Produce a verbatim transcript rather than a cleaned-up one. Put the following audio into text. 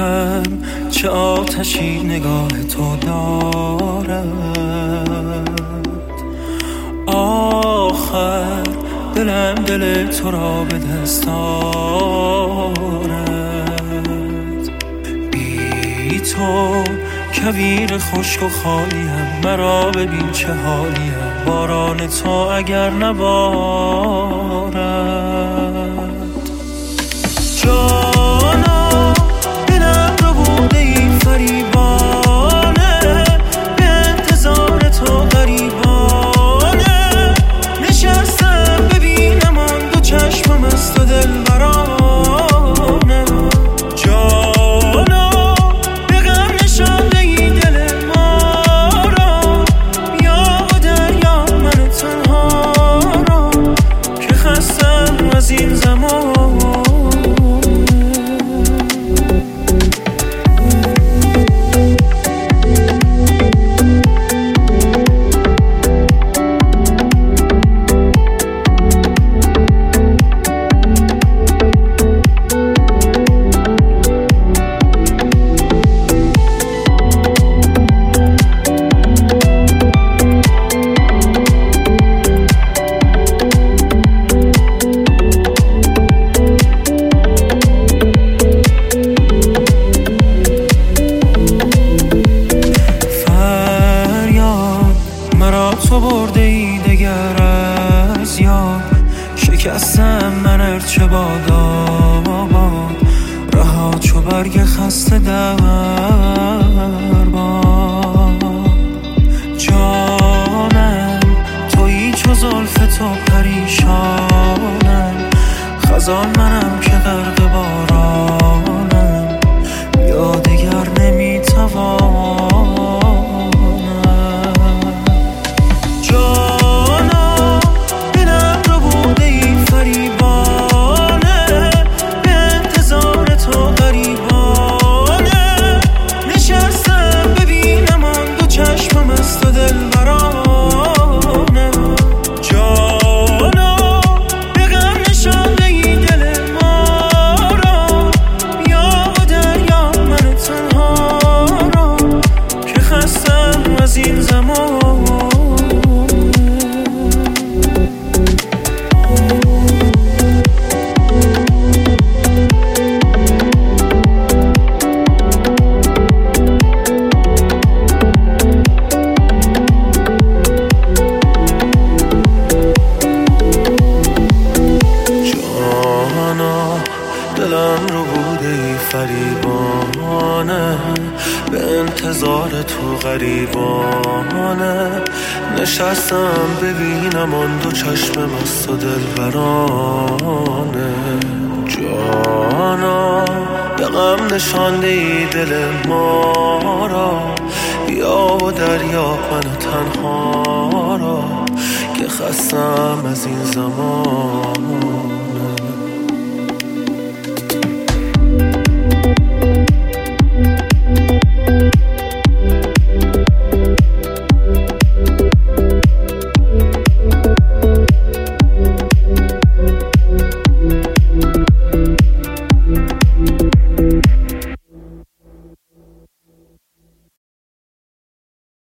هم چه آتشی نگاه تو دارد. آخر دلم دل تو را به دست آرد. بی تو کویر خشک و خالیم، مرا ببین چه حالیم، باران تو اگر نبارد. جانا دلم رو بوده این فریبانه، به انتظار تو غریبانه. نشستم ببینم آن دو چشمم از تو دل برانه. جانا به غم نشانده ای دل ما را، یا دریا من تنها را که خستم از این زمان. تو برده ای دگر از یاد، شکستم من ارچه باداباد، رها چو برگ خسته در باد. جانم تویی چو زلف تو پریشانم، خزان منم که غرق بارانم، یا دگر نمیتوانم. دلم رو بوده فریبانه، به انتظار تو غریبانه. نشستم ببینم آن دو چشم مست و دلبرانه. جانا به غم نشانده ای دل ما را، یا و دریا من تنها را که خستم از این زمان.